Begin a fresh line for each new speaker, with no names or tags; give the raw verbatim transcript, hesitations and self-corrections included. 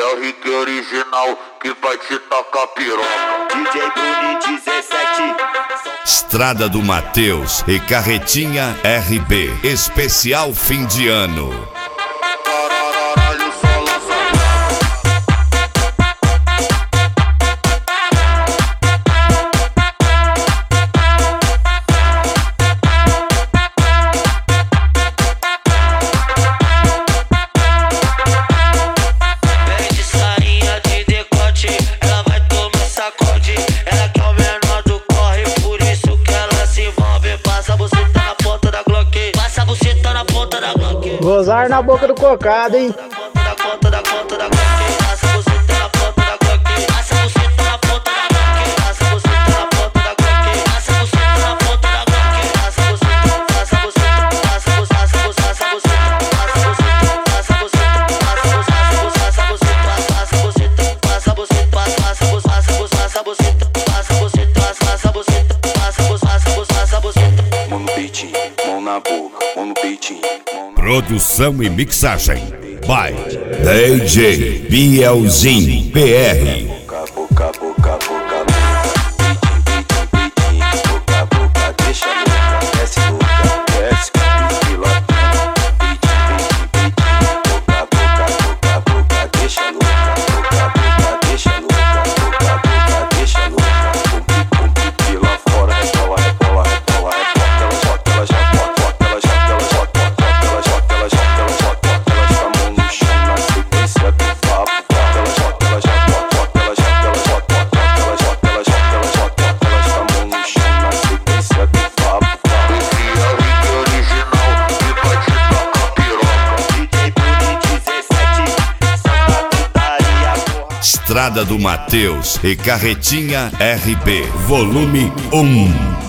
é o Rick original que vai te tacar piroca.
D J Bruni dezessete.
Estrada do Matheus e Carretinha R B. Especial fim de ano.
Gozar na boca do cocado, hein?
Mão no peitinho, mão na boca, mão no peitinho.
Produção e mixagem by D J Bielzinho P R.
Boca, boca, boca, boca, peitinho, peitinho, peitinho, boca, boca, deixa louca, desce louca, desce, pila, peitinho, peitinho, peitinho, boca, boca, boca, boca, deixa louca, boca, boca, deixa louca, boca, boca, deixa louca, pum, pum, pila fora, rebola, rebola, rebola, rebola, ela joga, ela joga, ela joga, ela joga, ela joga, ela joga, ela joga, ela joga, ela joga, ela joga a mão no chão na sequência do papo, ela joga, ela joga, ela joga, ela joga, ela joga, ela joga, ela joga, ela joga, ela joga a mão no chão na sequência do papo.
Esse é o Rick original que vai te tacar piroca.
D J Bruni dezessete, Santa Putaria, porra.
Estrada do Matheus e Carretinha R B. Volume um.